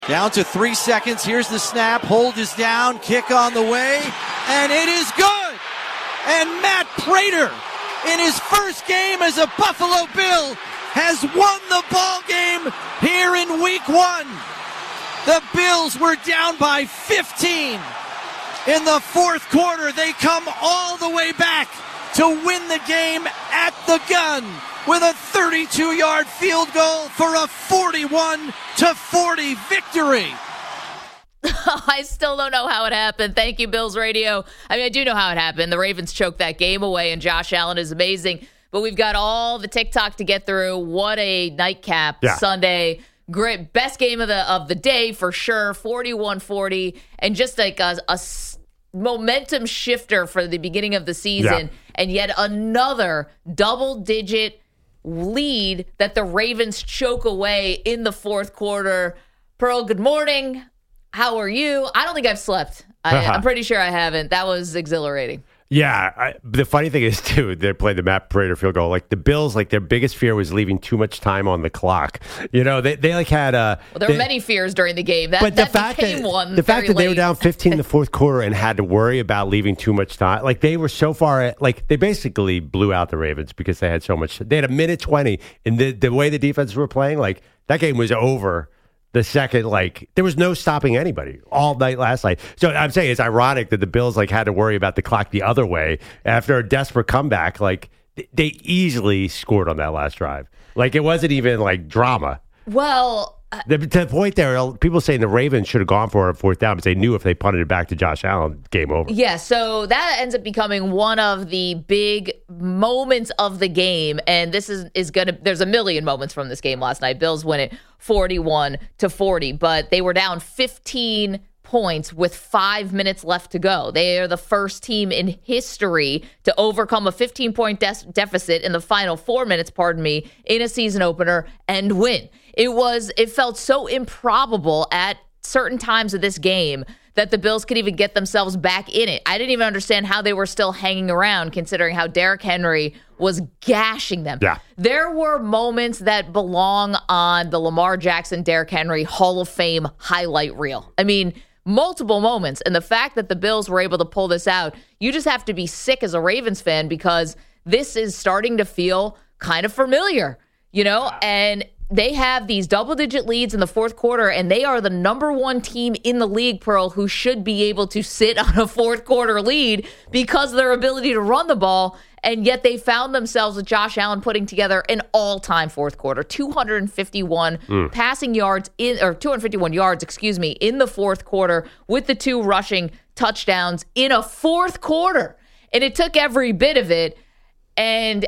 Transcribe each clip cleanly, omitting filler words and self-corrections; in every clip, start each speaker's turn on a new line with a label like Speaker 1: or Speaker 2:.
Speaker 1: Down to 3 seconds. Here's the snap. Hold is down. Kick on the way. And it is good. And Matt Prater, in his first game as a Buffalo Bill, has won the ball game here in week 1. The Bills were down by 15. In the fourth quarter, they come all the way back to win the game at the gun with a 32-yard field goal for a 41-40 victory.
Speaker 2: I still don't know how it happened. Thank you, Bills Radio. I mean, I do know how it happened. The Ravens choked that game away, and Josh Allen is amazing. But we've got all the TikTok to get through. What a nightcap Sunday. Great. Best game of the day for sure. 41-40. And just like a momentum shifter for the beginning of the season. Yeah. And yet another double-digit lead that the Ravens choke away in the fourth quarter. Pearl, good morning. How are you? I don't think I've slept. I'm pretty sure I haven't. That was exhilarating.
Speaker 3: Yeah. The funny thing is, too, they played the Matt Prater field goal. Like, the Bills, like, their biggest fear was leaving too much time on the clock. You know, they like, had a...
Speaker 2: Well, there were many fears during the game. That became one.
Speaker 3: The fact that they were down 15 in the fourth quarter and had to worry about leaving too much time. Like, they were so far... Like, they basically blew out the Ravens because they had so much... They had a minute 20. And the way the defenses were playing, like, that game was over the second, like, there was no stopping anybody all night last night. So I'm saying it's ironic that the Bills, like, had to worry about the clock the other way after a desperate comeback. Like, they easily scored on that last drive. Like, it wasn't even, like, drama.
Speaker 2: Well...
Speaker 3: To the point there, people saying the Ravens should have gone for it on fourth down because they knew if they punted it back to Josh Allen, game over.
Speaker 2: Yeah, so that ends up becoming one of the big moments of the game, and this is going to, there's a million moments from this game last night. Bills win it 41-40, but they were down 15 points with 5 minutes left to go. They are the first team in history to overcome a 15-point deficit in the final 4 minutes, in a season opener and win. It felt so improbable at certain times of this game that the Bills could even get themselves back in it. I didn't even understand how they were still hanging around, considering how Derrick Henry was gashing them.
Speaker 3: Yeah.
Speaker 2: There were moments that belong on the Lamar Jackson, Derrick Henry Hall of Fame highlight reel. I mean, multiple moments. And the fact that the Bills were able to pull this out, you just have to be sick as a Ravens fan because this is starting to feel kind of familiar, you know? And they have these double-digit leads in the fourth quarter, and they are the number one team in the league, Pearl, who should be able to sit on a fourth-quarter lead because of their ability to run the ball, and yet they found themselves with Josh Allen putting together an all-time fourth quarter, 251 passing yards, 251 yards, in the fourth quarter with the 2 rushing touchdowns in a fourth quarter. And it took every bit of it, and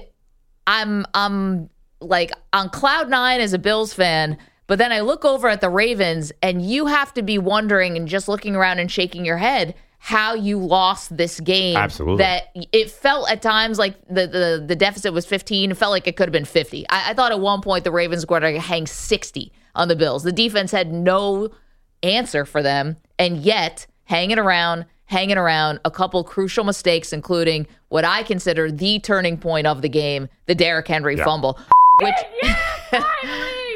Speaker 2: I'm like on cloud nine as a Bills fan, but then I look over at the Ravens and you have to be wondering and just looking around and shaking your head how you lost this game.
Speaker 3: Absolutely.
Speaker 2: That it felt at times like the deficit was 15. It felt like it could have been 50. I thought at one point the Ravens were going to hang 60 on the Bills. The defense had no answer for them, and yet hanging around, a couple crucial mistakes, including what I consider the turning point of the game, the Derrick Henry fumble. Which,
Speaker 4: finally.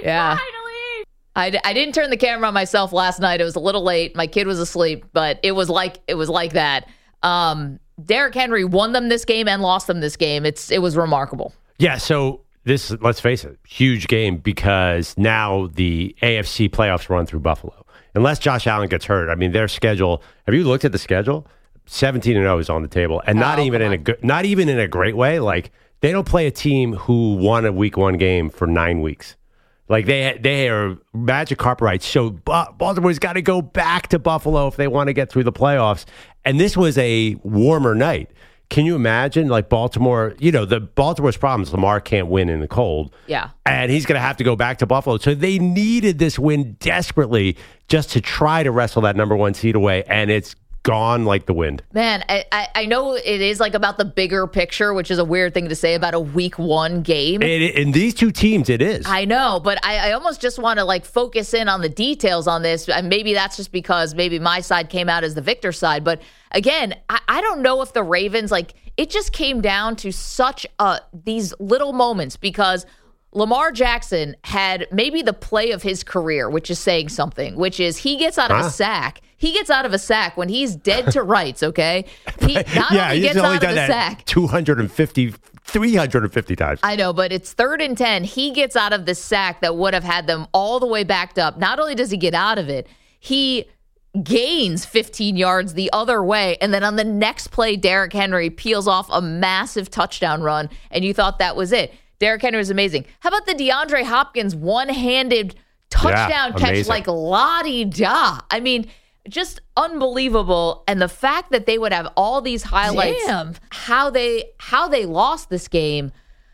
Speaker 2: I didn't turn the camera on myself last night. It was a little late. My kid was asleep, but it was like that. Derrick Henry won them this game and lost them this game. It was remarkable.
Speaker 3: Yeah. So this, let's face it, huge game because now the AFC playoffs run through Buffalo. Unless Josh Allen gets hurt, I mean, their schedule. Have you looked at the schedule? 17-0 is on the table, and not even in a great way. Like, they don't play a team who won a week 1 game for 9 weeks. Like, they are Magic Carpet rights. So Baltimore's got to go back to Buffalo if they want to get through the playoffs. And this was a warmer night. Can you imagine, like, Baltimore, Baltimore's problem is Lamar can't win in the cold.
Speaker 2: Yeah.
Speaker 3: And he's going to have to go back to Buffalo. So they needed this win desperately just to try to wrestle that number 1 seed away. And it's gone like the wind.
Speaker 2: Man, I know it is like about the bigger picture, which is a weird thing to say about a week 1 game.
Speaker 3: In these two teams, it is.
Speaker 2: I know, but I almost just want to like focus in on the details on this. And maybe that's just because maybe my side came out as the victor side. But again, I don't know if the Ravens, like, it just came down to such these little moments because Lamar Jackson had maybe the play of his career, which is saying something, which is he gets out of a sack. He gets out of a sack when he's dead to rights, okay? He not only gets out of the sack.
Speaker 3: 350 times.
Speaker 2: I know, but it's 3rd and 10. He gets out of the sack that would have had them all the way backed up. Not only does he get out of it, he gains 15 yards the other way. And then on the next play, Derrick Henry peels off a massive touchdown run, and you thought that was it. Derrick Henry was amazing. How about the DeAndre Hopkins one-handed touchdown catch like la-di-da? I mean, just unbelievable. And the fact that they would have all these highlights, how they lost this game.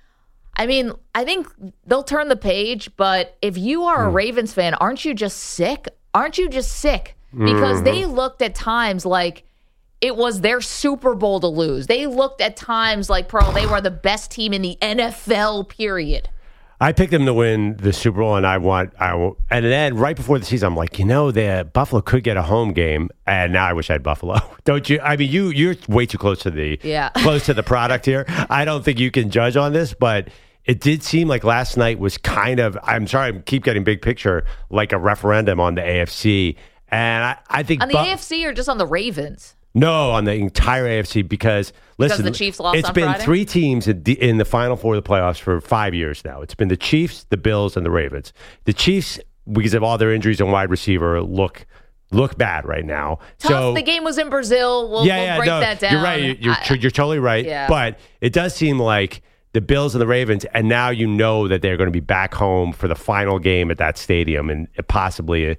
Speaker 2: I mean, I think they'll turn the page, but if you are a Ravens fan, aren't you just sick? Aren't you just sick? Because they looked at times like it was their Super Bowl to lose. They looked at times like, they were the best team in the NFL, period.
Speaker 3: I picked them to win the Super Bowl, and and then right before the season, I'm like, the Buffalo could get a home game, and now I wish I had Buffalo. Don't you? I mean, you're way too close to the product here. I don't think you can judge on this, but it did seem like last night was kind of, I'm sorry, I keep getting big picture, like a referendum on the AFC, and I think
Speaker 2: on the AFC or just on the Ravens.
Speaker 3: No, on the entire AFC because listen,
Speaker 2: the Chiefs lost
Speaker 3: it's
Speaker 2: on
Speaker 3: been
Speaker 2: Friday?
Speaker 3: 3 teams in the Final Four of the playoffs for 5 years now. It's been the Chiefs, the Bills, and the Ravens. The Chiefs, because of all their injuries on wide receiver, look bad right now.
Speaker 2: Tough. So the game was in Brazil. We'll break that down.
Speaker 3: You're right. You're totally right.
Speaker 2: Yeah.
Speaker 3: But it does seem like the Bills and the Ravens, and now you know that they're going to be back home for the final game at that stadium, and possibly,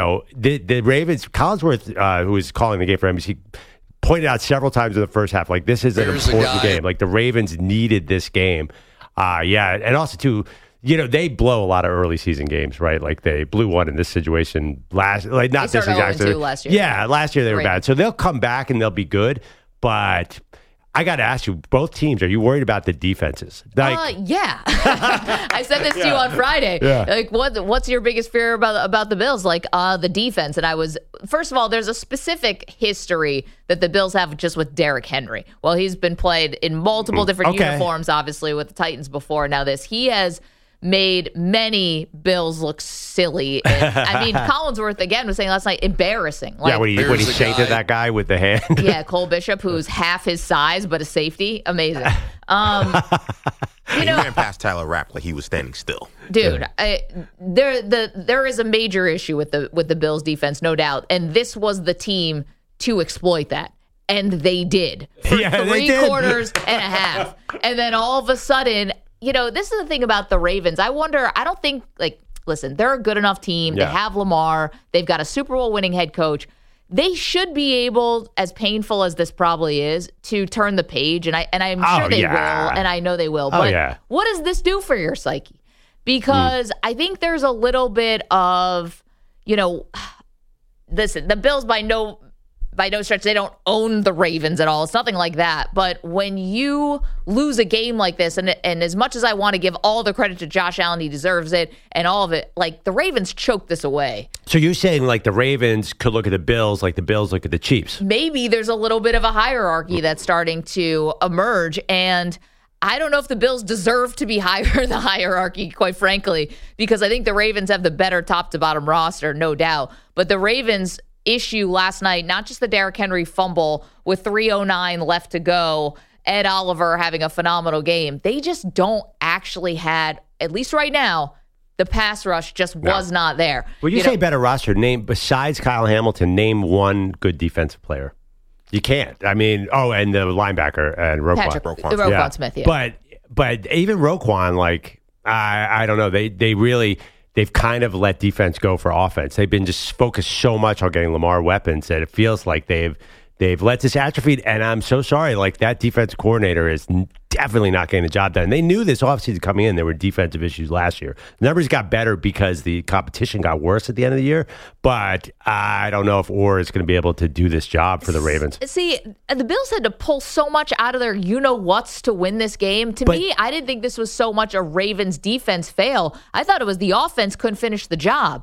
Speaker 3: the Ravens. Collinsworth, who was calling the game for NBC, pointed out several times in the first half, like this is an important game. Like the Ravens needed this game. And also too, they blow a lot of early season games, right? Like they blew one in this situation last year.
Speaker 2: Last year.
Speaker 3: Yeah, last year they were bad. So they'll come back and they'll be good, but I got to ask you, both teams, are you worried about the defenses?
Speaker 2: Yeah. I said this to you on Friday.
Speaker 3: Yeah.
Speaker 2: Like, what's your biggest fear about the Bills? Like, the defense. And first of all, there's a specific history that the Bills have just with Derrick Henry. Well, he's been played in multiple different uniforms, obviously, with the Titans before. Now he has made many Bills look silly. And, I mean, Collinsworth, again, was saying last night, embarrassing. Like,
Speaker 3: when he shanked that guy with the hand.
Speaker 2: Yeah, Cole Bishop, who's half his size, but a safety. Amazing.
Speaker 5: He ran past Tyler Rapp like he was standing still.
Speaker 2: Dude, there is a major issue with the Bills defense, no doubt. And this was the team to exploit that. And they did. For 3 quarters and a half. And then all of a sudden, this is the thing about the Ravens. I don't think, listen, they're a good enough team. Yeah. They have Lamar. They've got a Super Bowl winning head coach. They should be able, as painful as this probably is, to turn the page. And I'm sure they will, and I know they will. But what does this do for your psyche? Because I think there's a little bit of, listen, the Bills by no stretch, they don't own the Ravens at all. It's nothing like that. But when you lose a game like this, and as much as I want to give all the credit to Josh Allen, he deserves it, and all of it, like the Ravens choked this away.
Speaker 3: So you're saying like the Ravens could look at the Bills like the Bills look at the Chiefs?
Speaker 2: Maybe there's a little bit of a hierarchy that's starting to emerge, and I don't know if the Bills deserve to be higher in the hierarchy, quite frankly, because I think the Ravens have the better top to bottom roster, no doubt. But the Ravens issue last night, not just the Derrick Henry fumble with 3:09 left to go, Ed Oliver having a phenomenal game. They just don't actually had, at least right now, the pass rush just was not there.
Speaker 3: When you say better roster, besides Kyle Hamilton, name one good defensive player. You can't. I mean, and the linebacker and
Speaker 2: Roquan Smith, yeah.
Speaker 3: But even Roquan, I don't know. They've kind of let defense go for offense. They've been just focused so much on getting Lamar weapons that it feels like they've let this atrophy. And I'm so sorry. Like that defense coordinator is definitely not getting the job done. They knew this offseason coming in. There were defensive issues last year. The numbers got better because the competition got worse at the end of the year. But I don't know if Orr is going to be able to do this job for the Ravens.
Speaker 2: See, the Bills had to pull so much out of their you-know-whats to win this game. To me, I didn't think this was so much a Ravens defense fail. I thought it was the offense couldn't finish the job.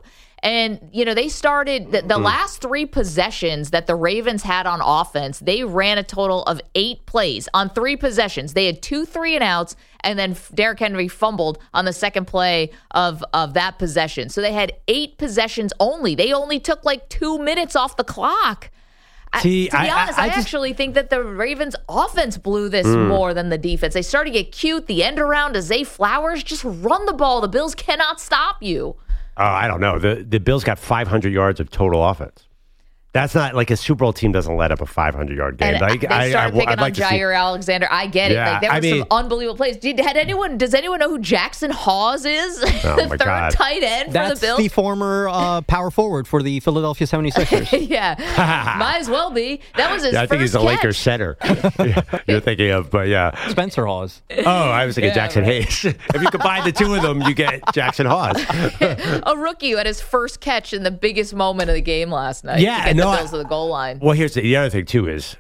Speaker 2: And, they started the last 3 possessions that the Ravens had on offense. They ran a total of 8 plays on 3 possessions. They had 2 3-and-outs, and then Derrick Henry fumbled on the second play of that possession. So they had 8 possessions only. They only took like 2 minutes off the clock. To be honest, I actually think that the Ravens' offense blew this more than the defense. They started to get cute. The end around to Zay Flowers. Just run the ball. The Bills cannot stop you.
Speaker 3: I don't know. The Bills got 500 yards of total offense. That's not like a Super Bowl team doesn't let up a 500-yard game.
Speaker 2: And they started picking on Jair Alexander. I get it. Like, there were some unbelievable plays. Does anyone know who Jackson Hawes is?
Speaker 3: Oh
Speaker 2: the
Speaker 3: my
Speaker 2: third
Speaker 3: God.
Speaker 2: tight end for the Bills.
Speaker 6: That's the former power forward for the Philadelphia 76ers.
Speaker 2: Yeah. Might as well be. That was his first
Speaker 3: I think he's a
Speaker 2: catch.
Speaker 3: Lakers center. You're thinking of, but yeah.
Speaker 6: Spencer Hawes.
Speaker 3: Oh, I was thinking Jackson Hayes. If you combine the two of them, you get Jackson Hawes.
Speaker 2: A rookie who had his first catch in the biggest moment of the game last night.
Speaker 3: Yeah,
Speaker 2: to get the Bills to the goal line.
Speaker 3: Well, here's the other thing too is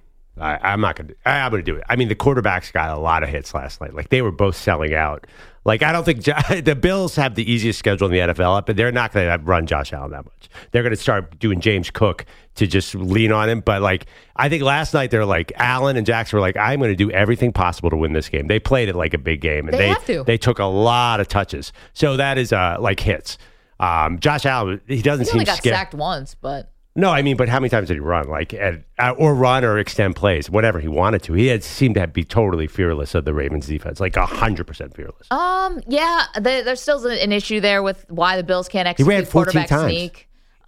Speaker 3: I'm going to do it. I mean, the quarterbacks got a lot of hits last night. Like they were both selling out. Like I don't think the Bills have the easiest schedule in the NFL, but they're not going to run Josh Allen that much. They're going to start doing James Cook to just lean on him. But like I think last night they're like Allen and Jackson were like, I'm going to do everything possible to win this game. They played it like a big game, and they took a lot of touches. So that is like hits. Josh Allen, he doesn't seem
Speaker 2: only got
Speaker 3: scared.
Speaker 2: sacked once, but.
Speaker 3: No, I mean, but how many times did he run? Like, or run or extend plays, whatever he wanted to. He had seemed to be totally fearless of the Ravens defense, like 100% fearless.
Speaker 2: Yeah, there's still an issue there with why the Bills can't execute
Speaker 3: He ran 14
Speaker 2: quarterback
Speaker 3: times.
Speaker 2: sneak.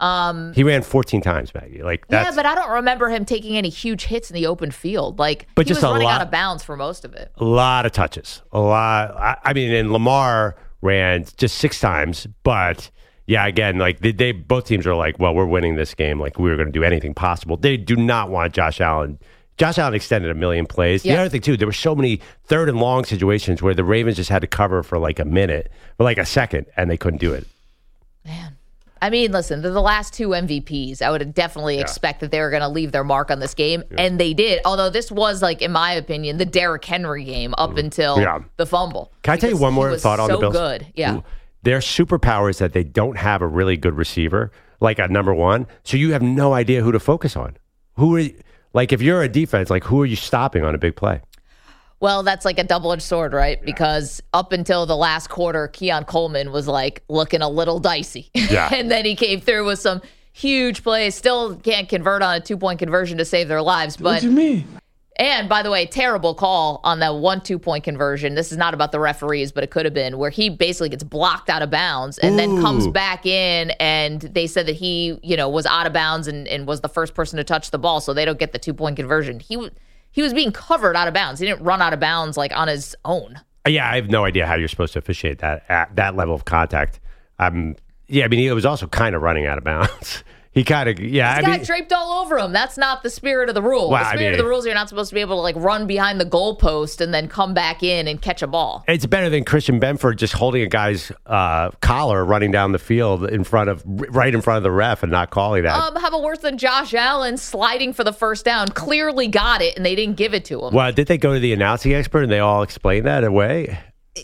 Speaker 3: He ran 14 times, Maggie. Like, that's,
Speaker 2: but I don't remember him taking any huge hits in the open field. Like,
Speaker 3: but
Speaker 2: he
Speaker 3: just
Speaker 2: was
Speaker 3: a
Speaker 2: running
Speaker 3: lot,
Speaker 2: out of bounds for most of it.
Speaker 3: A lot of touches, a lot. I mean, and Lamar ran just 6 times, but. Yeah, again, like they both teams are like, well, we're winning this game. Like we were going to do anything possible. They do not want Josh Allen. Josh Allen extended 1 million plays.
Speaker 2: Yeah.
Speaker 3: The other thing too, there were so many 3rd and long situations where the Ravens just had to cover for like a minute or like a second, and they couldn't do it.
Speaker 2: Man, I mean, listen, they're the last 2 MVPs. I would definitely expect that they were going to leave their mark on this game, and they did. Although this was, like, in my opinion, the Derrick Henry game up until the fumble.
Speaker 3: Can I tell you one more thought on the Bills?
Speaker 2: So good, yeah.
Speaker 3: Their superpower is that they don't have a really good receiver, like a number one. So you have no idea who to focus on. Who are you, like if you're a defense, like who are you stopping on a big play?
Speaker 2: Well, that's like a double-edged sword, right? Yeah. Because up until the last quarter, Keon Coleman was like looking a little dicey. Yeah. And then he came through with some huge plays. Still can't convert on a 2-point conversion to save their lives. But
Speaker 7: what do you mean?
Speaker 2: And by the way, terrible call on that 1 2-point conversion. This is not about the referees, but it could have been, where he basically gets blocked out of bounds and then comes back in, and they said that he, was out of bounds and was the first person to touch the ball, so they don't get the 2-point conversion. He was being covered out of bounds. He didn't run out of bounds like on his own.
Speaker 3: Yeah, I have no idea how you're supposed to officiate that at that level of contact. Yeah, I mean, he was also kind of running out of bounds. He kind of,
Speaker 2: got draped all over him. That's not the spirit of the rule.
Speaker 3: Well,
Speaker 2: the spirit of the rules, you're not supposed to be able to like run behind the goalpost and then come back in and catch a ball.
Speaker 3: It's better than Christian Benford just holding a guy's collar running down the field right in front of the ref and not calling that.
Speaker 2: How about worse than Josh Allen sliding for the first down? Clearly got it, and they didn't give it to him.
Speaker 3: Well, did they go to the announcing expert and they all explained that away?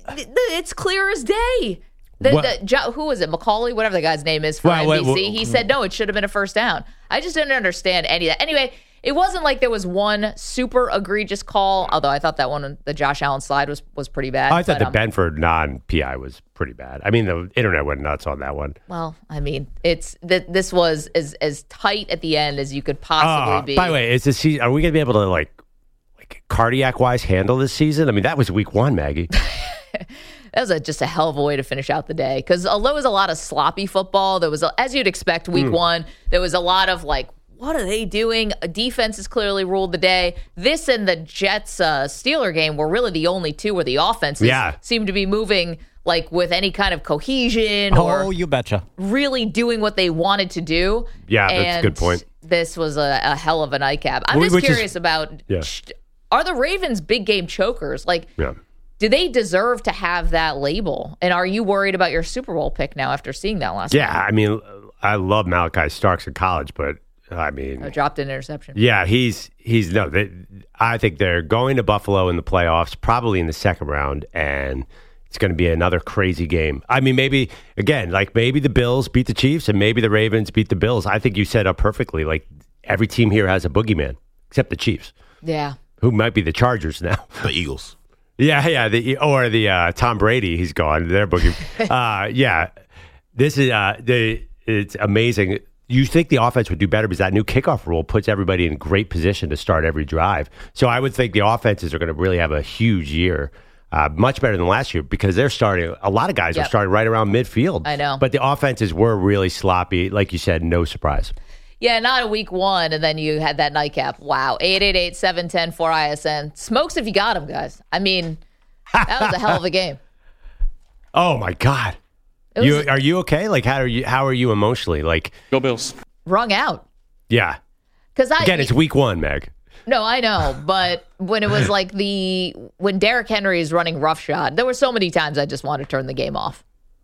Speaker 2: It's clear as day. Who was it? McCauley, whatever the guy's name is for NBC. He said, no, it should have been a first down. I just didn't understand any of that. Anyway, it wasn't like there was one super egregious call, although I thought that one, the Josh Allen slide, was pretty bad.
Speaker 3: I thought the Benford non-PI was pretty bad. I mean, the internet went nuts on that one.
Speaker 2: Well, I mean, this was as tight at the end as you could possibly be.
Speaker 3: By the way, are we going to be able to, like cardiac-wise handle this season? I mean, that was week 1, Maggie.
Speaker 2: That was just a hell of a way to finish out the day. Because although it was a lot of sloppy football, there was, as you'd expect, week 1, there was a lot of like, what are they doing? A defense has clearly ruled the day. This and the Jets Steeler game were really the only two where the offenses seemed to be moving like with any kind of cohesion or
Speaker 6: you betcha.
Speaker 2: Really doing what they wanted to do.
Speaker 3: Yeah, that's a good point.
Speaker 2: This was a hell of a nightcap. I'm just curious about, are the Ravens big game chokers? Like, do they deserve to have that label? And are you worried about your Super Bowl pick now after seeing that last night?
Speaker 3: I mean, I love Malachi Starks in college, but I mean,
Speaker 2: dropped an interception.
Speaker 3: Yeah, I think they're going to Buffalo in the playoffs, probably in the second round, and it's going to be another crazy game. I mean, maybe the Bills beat the Chiefs and maybe the Ravens beat the Bills. I think you set up perfectly. Like every team here has a boogeyman except the Chiefs.
Speaker 2: Yeah.
Speaker 3: Who might be the Chargers now.
Speaker 5: The Eagles.
Speaker 3: Yeah. The Tom Brady. He's gone. They're boogie. This is it's amazing. You think the offense would do better because that new kickoff rule puts everybody in great position to start every drive. So I would think the offenses are going to really have a huge year, much better than last year because they're starting. A lot of guys are starting right around midfield.
Speaker 2: I know,
Speaker 3: but the offenses were really sloppy. Like you said, no surprise.
Speaker 2: Yeah, not a week one, and then you had that nightcap. Wow, 888-710-4ISN. Smokes if you got him, guys. I mean, that was a hell of a game.
Speaker 3: Oh my God. Are you okay? Like how are you emotionally? Like
Speaker 7: go Bills.
Speaker 2: Wrung out.
Speaker 3: Yeah.
Speaker 2: Because
Speaker 3: it's week one, Meg.
Speaker 2: No, I know, but when it was like when Derrick Henry is running roughshod, there were so many times I just wanted to turn the game off,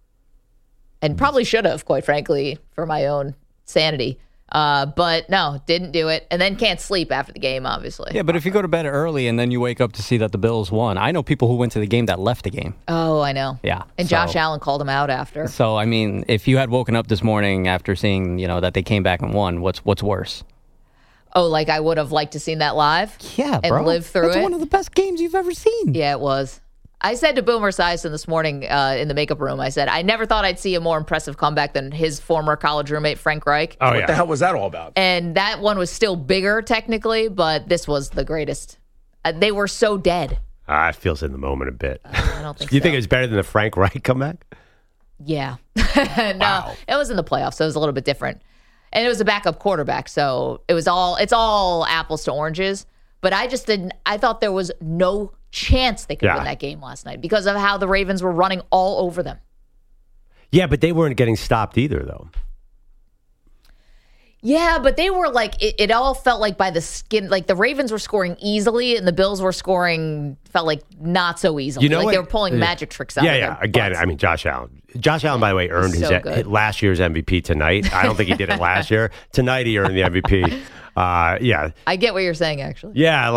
Speaker 2: and probably should have, quite frankly, for my own sanity. But no, didn't do it, and then can't sleep after the game, obviously.
Speaker 6: Yeah, but if you go to bed early and then you wake up to see that the Bills won, I know people who went to the game that left the game.
Speaker 2: Oh, I know.
Speaker 6: Yeah.
Speaker 2: And Josh Allen called him out after.
Speaker 6: So, I mean, if you had woken up this morning after seeing, that they came back and won, what's worse?
Speaker 2: Oh, like I would have liked to seen that live?
Speaker 6: Yeah,
Speaker 2: and live through
Speaker 6: That's
Speaker 2: it?
Speaker 6: one of the best games you've ever seen.
Speaker 2: Yeah, it was. I said to Boomer Esiason this morning in the makeup room, I said, I never thought I'd see a more impressive comeback than his former college roommate, Frank Reich.
Speaker 3: Oh,
Speaker 8: What the hell was that all about?
Speaker 2: And that one was still bigger, technically, but this was the greatest. They were so dead.
Speaker 3: It feels in the moment a bit.
Speaker 2: I don't think
Speaker 3: You
Speaker 2: so.
Speaker 3: think it was better than the Frank Reich comeback?
Speaker 2: Yeah. No, it was in the playoffs, so it was a little bit different. And it was a backup quarterback, so it's all apples to oranges. But I thought there was no chance they could win that game last night because of how the Ravens were running all over them.
Speaker 3: Yeah, but they weren't getting stopped either, though.
Speaker 2: Yeah, but they were like, it all felt like by the skin, like the Ravens were scoring easily and the Bills were scoring, felt like not so easily. Like they were pulling magic tricks out of their
Speaker 3: Again,
Speaker 2: butts.
Speaker 3: I mean, Josh Allen. Josh Allen, by the way, earned
Speaker 2: good.
Speaker 3: last year's MVP tonight. I don't think he did it last year. Tonight, he earned the MVP. Yeah.
Speaker 2: I get what you're saying, actually.
Speaker 3: Yeah,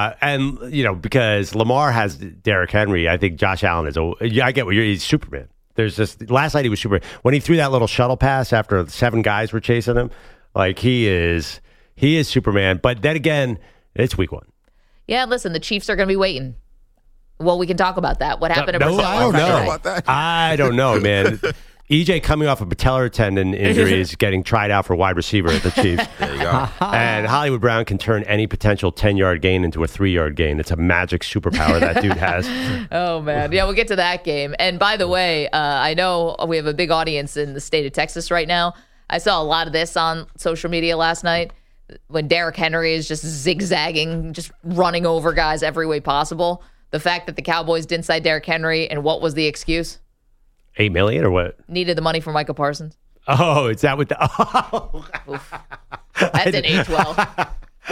Speaker 3: because Lamar has Derrick Henry, I think Josh Allen I get what he's Superman. Last night he was Superman. When he threw that little shuttle pass after 7 guys were chasing him, like he is Superman. But then again, it's week one.
Speaker 2: Yeah, listen, the Chiefs are going to be waiting. Well, we can talk about that. What happened?
Speaker 3: I don't know. I don't know, man. EJ coming off a patellar tendon injury is getting tried out for wide receiver at the Chiefs.
Speaker 5: There you go.
Speaker 3: And Hollywood Brown can turn any potential 10-yard gain into a 3-yard gain. It's a magic superpower that dude has.
Speaker 2: Oh, man. Yeah, we'll get to that game. And by the way, I know we have a big audience in the state of Texas right now. I saw a lot of this on social media last night when Derrick Henry is just zigzagging, just running over guys every way possible. The fact that the Cowboys didn't sign Derrick Henry, and what was the excuse? $8
Speaker 3: million or what?
Speaker 2: Needed the money for Micah Parsons.
Speaker 3: Oh, is that what the... Oh.
Speaker 2: That's an A12.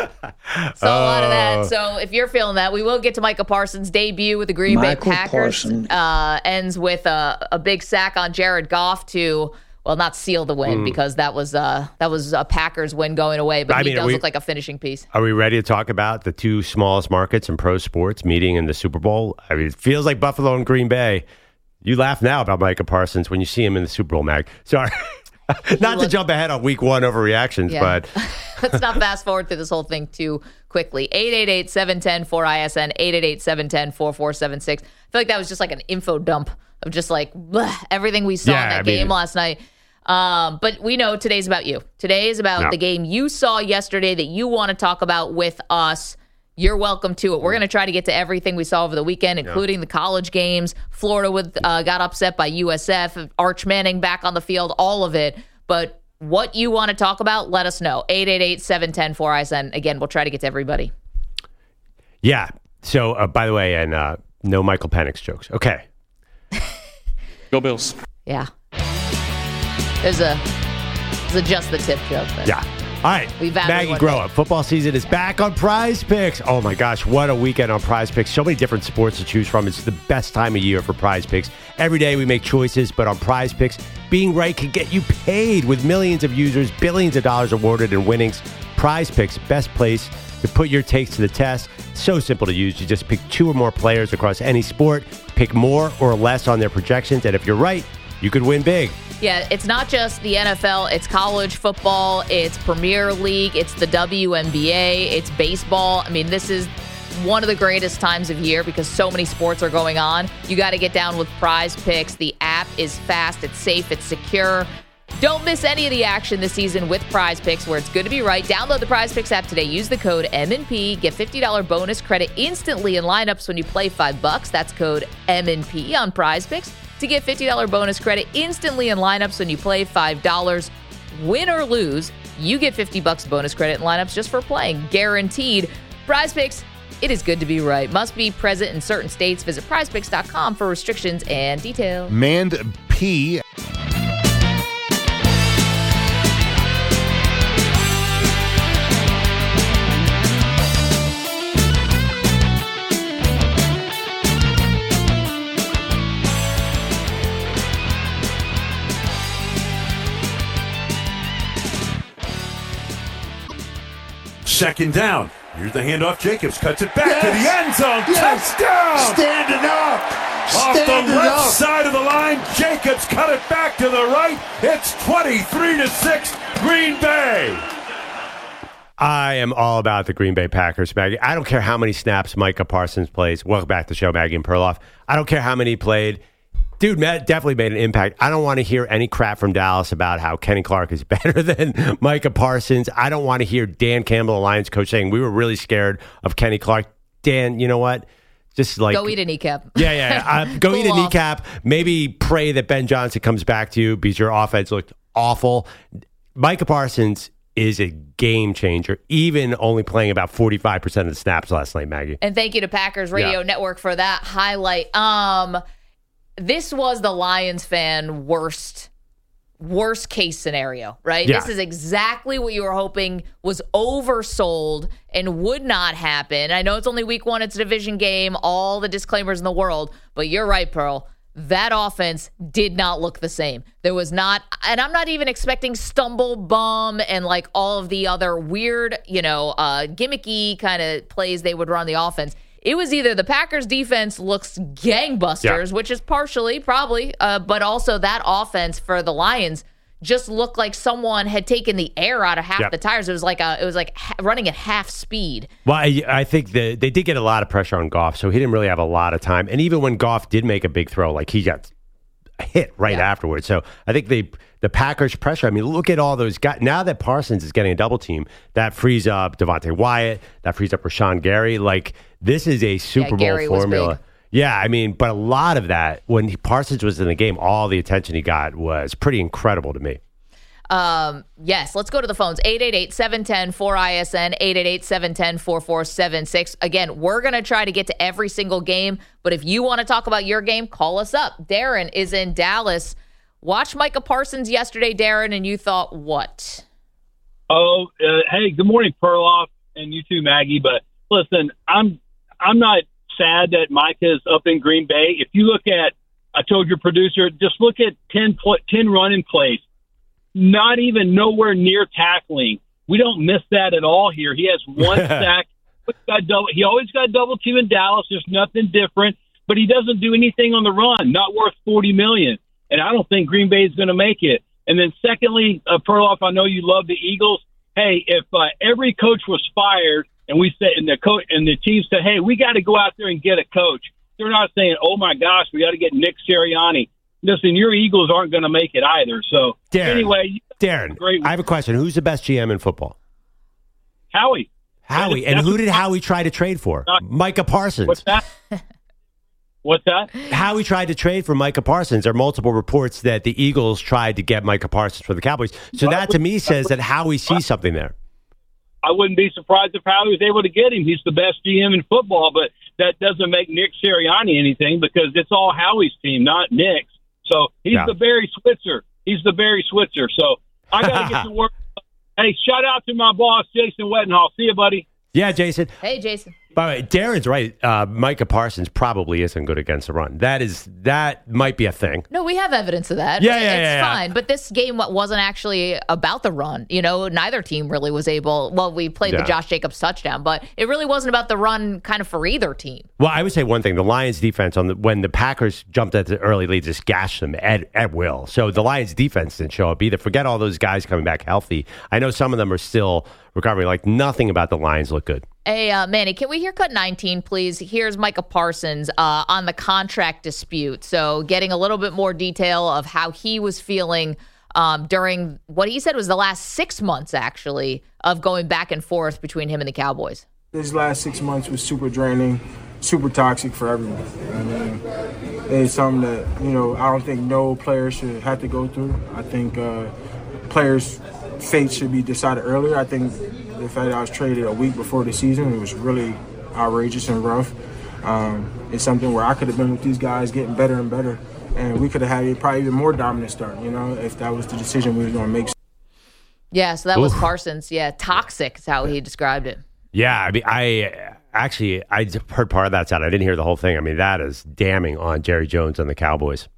Speaker 2: So a lot of that. So if you're feeling that, we will get to Micah Parsons' debut with the Green Bay Packers. Ends with a big sack on Jared Goff to... Well, not seal the win because that was a Packers win going away, but he does look like a finishing piece.
Speaker 3: Are we ready to talk about the 2 smallest markets in pro sports meeting in the Super Bowl? I mean, it feels like Buffalo and Green Bay. You laugh now about Micah Parsons when you see him in the Super Bowl, Mag. Sorry. Not to jump ahead on week one overreactions, but...
Speaker 2: Let's not fast forward through this whole thing too quickly. 888-710-4ISN, 888-710-4476. I feel like that was just like an info dump of just like everything we saw in that game last night. But we know today's about you. Today is about the game you saw yesterday that you want to talk about with us. You're welcome to it. We're going to try to get to everything we saw over the weekend, including the college games. Florida got upset by USF. Arch Manning back on the field, all of it. But what you want to talk about, let us know. 888-710-4ISN. Again, we'll try to get to everybody.
Speaker 3: Yeah. So, by the way, and no Michael Penix jokes. Okay.
Speaker 7: Go Bills.
Speaker 2: Yeah. There's a just the tip joke.
Speaker 3: Yeah. All right, Maggie, grow up. Football season is back on Prize Picks. Oh, my gosh, what a weekend on Prize Picks. So many different sports to choose from. It's the best time of year for Prize Picks. Every day we make choices, but on Prize Picks, being right can get you paid with millions of users, billions of dollars awarded in winnings. Prize Picks, best place to put your takes to the test. So simple to use. You just pick 2 or more players across any sport, pick more or less on their projections, and if you're right, you could win big.
Speaker 2: Yeah, it's not just the NFL. It's college football. It's Premier League. It's the WNBA. It's baseball. I mean, this is one of the greatest times of year because so many sports are going on. You got to get down with Prize Picks. The app is fast. It's safe. It's secure. Don't miss any of the action this season with Prize Picks, where it's good to be right. Download the Prize Picks app today. Use the code MNP. Get $50 bonus credit instantly in lineups when you play $5. That's code MNP on Prize Picks to get $50 bonus credit instantly in lineups when you play $5. Win or lose, you get $50 bonus credit in lineups just for playing. Guaranteed. Prize Picks, it is good to be right. Must be present in certain states. Visit prizepicks.com for restrictions and details.
Speaker 8: Mand P.
Speaker 9: Second down. Here's the handoff. Jacobs cuts it back to the end zone. Touchdown!
Speaker 8: Standing up!
Speaker 9: Off the left side of the line, Jacobs cut it back to the right. It's 23-6, Green Bay.
Speaker 3: I am all about the Green Bay Packers, Maggie. I don't care how many snaps Micah Parsons plays. Welcome back to the show, Maggie and Perloff. I don't care how many he played. Dude, Matt definitely made an impact. I don't want to hear any crap from Dallas about how Kenny Clark is better than Micah Parsons. I don't want to hear Dan Campbell, the Lions coach, saying we were really scared of Kenny Clark. Dan, you know what? Just like
Speaker 2: go eat a kneecap.
Speaker 3: Yeah. Go
Speaker 2: cool
Speaker 3: eat a
Speaker 2: off.
Speaker 3: kneecap. Maybe pray that Ben Johnson comes back to you because your offense looked awful. Micah Parsons is a game changer, even only playing about 45% of the snaps last night, Maggie.
Speaker 2: And thank you to Packers Radio Network for that highlight. This was the Lions fan worst case scenario, right?
Speaker 3: Yeah.
Speaker 2: This is exactly what you were hoping was oversold and would not happen. I know it's only week 1, it's a division game, all the disclaimers in the world, but you're right, Pearl. That offense did not look the same. There was not, and I'm not even expecting stumble, bum, and like all of the other weird, gimmicky kind of plays they would run on the offense. It was either the Packers defense looks gangbusters, which is partially probably, but also that offense for the Lions just looked like someone had taken the air out of half the tires. It was like running at half speed.
Speaker 3: Well, I think they did get a lot of pressure on Goff, so he didn't really have a lot of time. And even when Goff did make a big throw, like he got hit right afterwards. So I think the Packers pressure, I mean, look at all those guys. Now that Parsons is getting a double team, that frees up Devontae Wyatt, that frees up Rashawn Gary. Like, this is a Super Bowl formula. Yeah, I mean, but a lot of that, when Parsons was in the game, all the attention he got was pretty incredible to me.
Speaker 2: Yes, let's go to the phones. 888-710-4ISN, 888-710-4476. Again, we're going to try to get to every single game, but if you want to talk about your game, call us up. Darren is in Dallas. Watched Micah Parsons yesterday, Darren, and you thought what?
Speaker 10: Hey, good morning, Perloff, and you too, Maggie. But listen, I'm not sad that Micah's up in Green Bay. If you look at, I told your producer, just look at 10 running plays. Not even nowhere near tackling. We don't miss that at all here. He has one sack. He always got double team in Dallas. There's nothing different, but he doesn't do anything on the run. Not worth $40 million. And I don't think Green Bay is going to make it. And then secondly, Perloff, I know you love the Eagles. Hey, if every coach was fired and we said, and the team said, hey, we got to go out there and get a coach. They're not saying, oh my gosh, we got to get Nick Sirianni. Listen, your Eagles aren't going to make it either. So anyway,
Speaker 3: Darren, I have a question. Who's the best GM in football?
Speaker 10: Howie.
Speaker 3: And who did Howie try to trade for? Micah Parsons.
Speaker 10: What's that? What's that?
Speaker 3: Howie tried to trade for Micah Parsons. There are multiple reports that the Eagles tried to get Micah Parsons for the Cowboys. So that to me says that Howie sees something there.
Speaker 10: I wouldn't be surprised if Howie was able to get him. He's the best GM in football, but that doesn't make Nick Sirianni anything because it's all Howie's team, not Nick's. So he's the Barry Switzer. So I got to get to work. Hey, shout out to my boss, Jason Wettenhall. See you, buddy.
Speaker 3: Yeah, Jason.
Speaker 2: Hey, Jason.
Speaker 3: By the way, Darren's right. Micah Parsons probably isn't good against the run. That might be a thing.
Speaker 2: No, we have evidence of that. It's fine. But this game wasn't actually about the run. Neither team really was able. Well, we played the Josh Jacobs touchdown, but it really wasn't about the run kind of for either team.
Speaker 3: Well, I would say one thing. The Lions defense, when the Packers jumped at the early lead, just gashed them at will. So the Lions defense didn't show up either. Forget all those guys coming back healthy. I know some of them are still recovering. Like, nothing about the Lions looked good.
Speaker 2: Hey, Manny, can we hear cut 19, please? Here's Micah Parsons on the contract dispute. So getting a little bit more detail of how he was feeling during what he said was the last 6 months, actually, of going back and forth between him and the Cowboys.
Speaker 11: This last 6 months was super draining, super toxic for everyone. I mean, it's something that, I don't think no player should have to go through. I think players' fate should be decided earlier. I think the fact that I was traded a week before the season, it was really outrageous and rough. It's something where I could have been with these guys getting better and better, and we could have had probably even more dominant start, if that was the decision we were going to make.
Speaker 2: Yeah, so that was Parsons. Yeah, toxic is how he described it.
Speaker 3: Yeah, I mean, I heard part of that sound. I didn't hear the whole thing. I mean, that is damning on Jerry Jones and the Cowboys.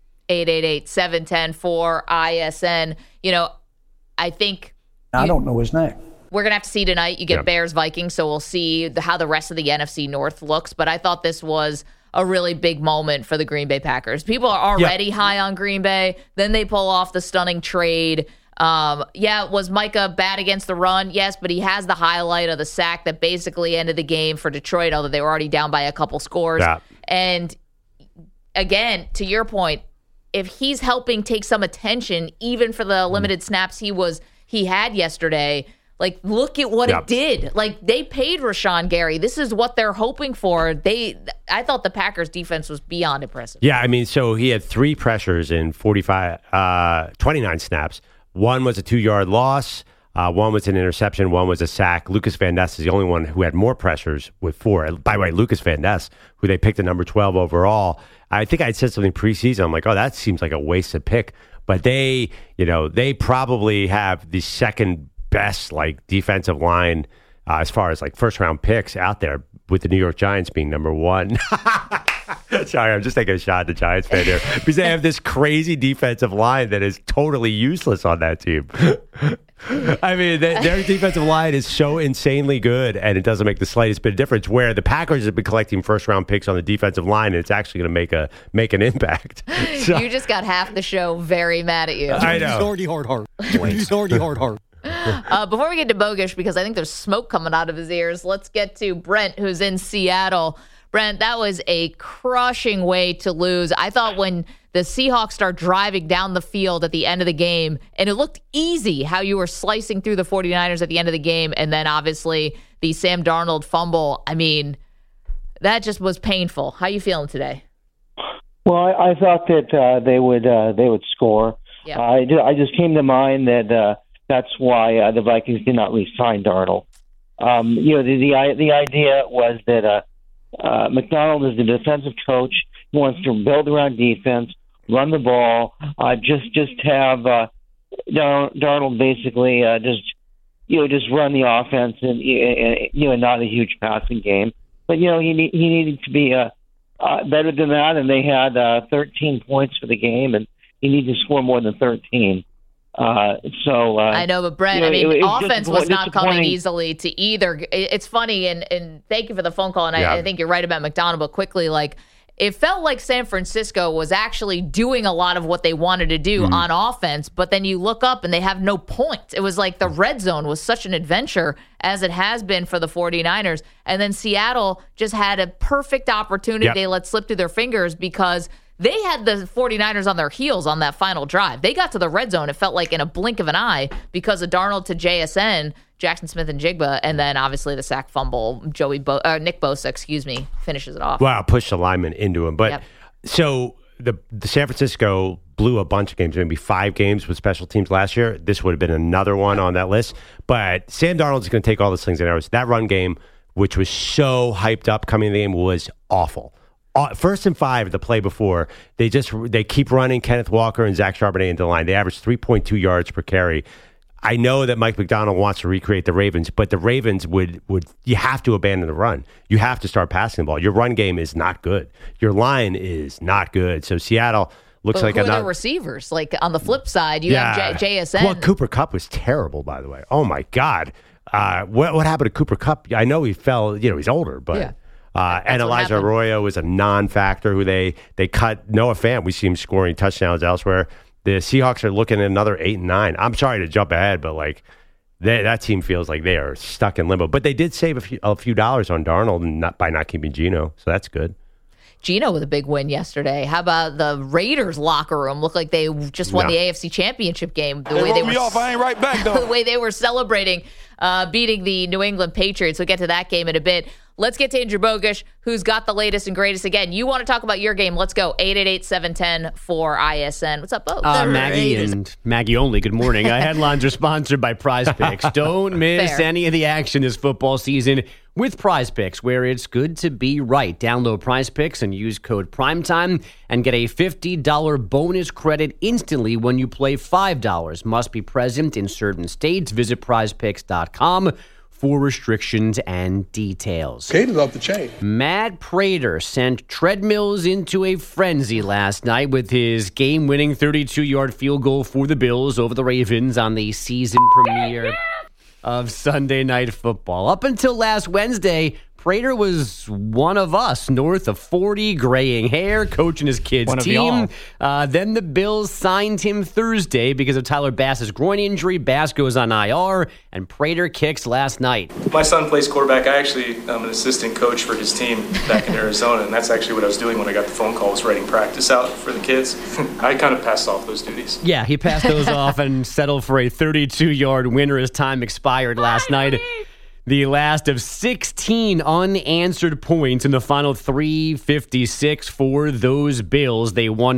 Speaker 2: 888-710-4ISN. I think...
Speaker 12: I don't know his name.
Speaker 2: We're going to have to see tonight. You get Bears-Vikings, so we'll see how the rest of the NFC North looks. But I thought this was a really big moment for the Green Bay Packers. People are already high on Green Bay. Then they pull off the stunning trade. Was Micah bad against the run? Yes, but he has the highlight of the sack that basically ended the game for Detroit, although they were already down by a couple scores. Yeah. And again, to your point, if he's helping take some attention, even for the limited snaps he had yesterday, like, look at what it did. Like, they paid Rashawn Gary. This is what they're hoping for. I thought the Packers defense was beyond impressive.
Speaker 3: Yeah, I mean, so he had 3 pressures in 29 snaps. One was a 2-yard loss. One was an interception. One was a sack. Lucas Van Ness is the only one who had more pressures with 4. By the way, Lucas Van Ness, who they picked at number 12 overall. I think I said something preseason. I'm like, that seems like a wasted pick. But they probably have the second best defensive line as far as first round picks out there, with the New York Giants being number 1. Sorry, I'm just taking a shot at the Giants fan here because they have this crazy defensive line that is totally useless on that team. I mean, their defensive line is so insanely good, and it doesn't make the slightest bit of difference. Where the Packers have been collecting first-round picks on the defensive line, and it's actually going to make an impact. So,
Speaker 2: you just got half the show very mad at you.
Speaker 3: I know.
Speaker 6: Hard.
Speaker 2: Before we get to Bogish, because I think there's smoke coming out of his ears, let's get to Brent, who's in Seattle. Brent, that was a crushing way to lose. I thought when the Seahawks start driving down the field at the end of the game, and it looked easy how you were slicing through the 49ers at the end of the game, and then obviously the Sam Darnold fumble. I mean, that just was painful. How are you feeling today?
Speaker 13: Well, I thought that they would score. Yeah. I just came to mind that that's why the Vikings did not re-sign Darnold. The idea was that McDonald is the defensive coach. He wants to build around defense, run the ball, just have Darnold basically just run the offense and not a huge passing game. But he needed to be better than that, and they had 13 points for the game, and he needed to score more than 13.
Speaker 2: I know, but Brent, offense was not coming easily to either. It's funny, and thank you for the phone call, and I think you're right about McDonald, but quickly, it felt like San Francisco was actually doing a lot of what they wanted to do on offense, but then you look up and they have no points. It was like the red zone was such an adventure, as it has been for the 49ers, and then Seattle just had a perfect opportunity they let slip through their fingers because they had the 49ers on their heels on that final drive. They got to the red zone, it felt like in a blink of an eye, because of Darnold to JSN, Jackson Smith and Jigba, and then obviously the sack fumble, Nick Bosa, finishes it off.
Speaker 3: Wow, pushed the lineman into him. But so the San Francisco blew a bunch of games, maybe 5 games with special teams last year. This would have been another one on that list. But Sam Darnold's going to take all those things and arrows. That run game, which was so hyped up coming in the game, was awful. 1st and 5, the play before, they keep running Kenneth Walker and Zach Charbonnet into the line. They average 3.2 yards per carry. I know that Mike Macdonald wants to recreate the Ravens, but the Ravens would you have to abandon the run. You have to start passing the ball. Your run game is not good. Your line is not good. So Seattle looks like
Speaker 2: who are
Speaker 3: another
Speaker 2: the receivers. Like on the flip side, you have JSN.
Speaker 3: Well, Cooper Kupp was terrible, by the way. Oh my God, what happened to Cooper Kupp? I know he fell. He's older, but and Elijah Arroyo was a non-factor who they cut. Noah Fant, we see him scoring touchdowns elsewhere. The Seahawks are looking at another 8-9. I'm sorry to jump ahead, but like that team feels like they are stuck in limbo. But they did save a few dollars on Darnold by not keeping Geno, so that's good.
Speaker 2: Geno with a big win yesterday. How about the Raiders locker room? Looked like they just won the AFC Championship game. The way they were
Speaker 9: off. I ain't right back though.
Speaker 2: The way they were celebrating beating the New England Patriots. We'll get to that game in a bit. Let's get to Andrew Bogusch, who's got the latest and greatest. Again, you want to talk about your game. Let's go. 888-710-4ISN. What's up, Bogusch?
Speaker 6: Maggie and Maggie only. Good morning. Headlines are sponsored by Prize Picks. Don't miss any of the action this football season with Prize Picks, where it's good to be right. Download Prize Picks and use code PRIMETIME and get a $50 bonus credit instantly when you play $5. Must be present in certain states. Visit prizepicks.com for restrictions and details.
Speaker 12: Katie's off the chain.
Speaker 6: Matt Prater sent treadmills into a frenzy last night with his game-winning 32-yard field goal for the Bills over the Ravens on the season premiere of Sunday Night Football. Up until last Wednesday, Prater was one of us, north of 40, graying hair, coaching his kids' team. Then the Bills signed him Thursday because of Tyler Bass's groin injury. Bass goes on IR, and Prater kicks last night.
Speaker 7: My son plays quarterback. I actually am an assistant coach for his team back in Arizona, and that's actually what I was doing when I got the phone call, was writing practice out for the kids. I kind of passed off those duties.
Speaker 6: Yeah, he passed those off and settled for a 32-yard winner as time expired last night. The last of 16 unanswered points in the final 3:56 for those Bills. They won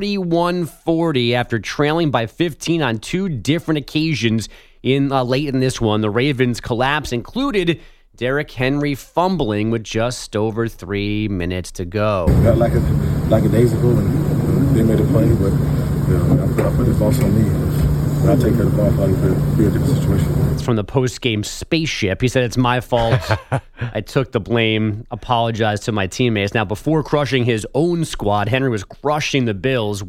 Speaker 6: 41-40 after trailing by 15 on two different occasions late in this one. The Ravens' collapse included Derrick Henry fumbling with just over 3 minutes to go.
Speaker 12: Not like a days ago when they made a play, but I put the boss on me. I'll take care of the ball if I be a different situation.
Speaker 6: It's from the post-game spaceship. He said, "It's my fault. I took the blame, apologized to my teammates." Now, before crushing his own squad, Henry was crushing the Bills,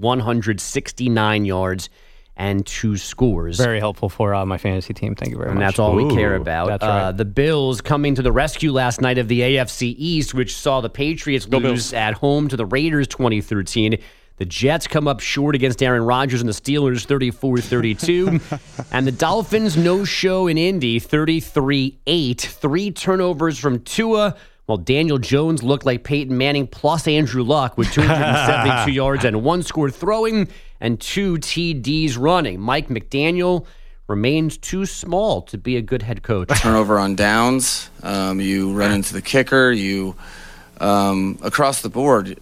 Speaker 6: 169 yards and 2 scores.
Speaker 14: Very helpful for my fantasy team. Thank you very much.
Speaker 6: And that's all we care about.
Speaker 14: That's right.
Speaker 6: The Bills coming to the rescue last night of the AFC East, which saw the Patriots lose at home to the Raiders 2013. The Jets come up short against Aaron Rodgers and the Steelers 34-32. And the Dolphins no-show in Indy 33-8. 3 turnovers from Tua, while Daniel Jones looked like Peyton Manning plus Andrew Luck with 272 yards and 1 score throwing and 2 TDs running. Mike McDaniel remains too small to be a good head coach.
Speaker 15: Turnover on downs. You run into the kicker. You across the board,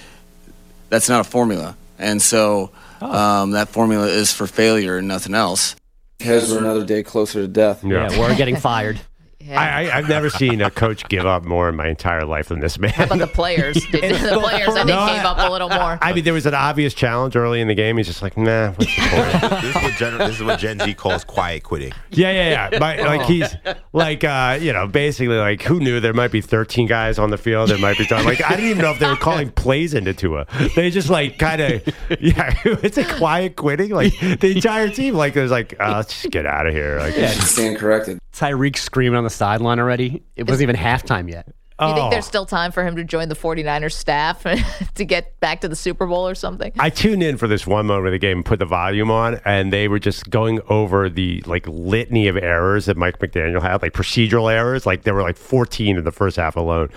Speaker 15: that's not a formula. And so that formula is for failure and nothing else. Heads were another day closer to death.
Speaker 6: Yeah, we're getting fired.
Speaker 3: I've never seen a coach give up more in my entire life than this man.
Speaker 2: How about the players? The players, I think, gave up a little more.
Speaker 3: I mean, there was an obvious challenge early in the game. He's just like, nah, what's the point?
Speaker 5: This is what Gen Z calls quiet quitting.
Speaker 3: Yeah. Like he's like, basically like, who knew there might be 13 guys on the field? There might be time. Like, I didn't even know if they were calling plays into Tua. They just like kind of, it's a quiet quitting. Like the entire team, like, it was like, let's just get out of here. Like,
Speaker 15: stand corrected.
Speaker 6: Tyreek screaming on the sideline already. It wasn't even halftime yet.
Speaker 2: Do you think there's still time for him to join the 49ers staff to get back to the Super Bowl or something?
Speaker 3: I tuned in for this one moment of the game and put the volume on, and they were just going over the like litany of errors that Mike McDaniel had, like procedural errors. Like there were like 14 in the first half alone.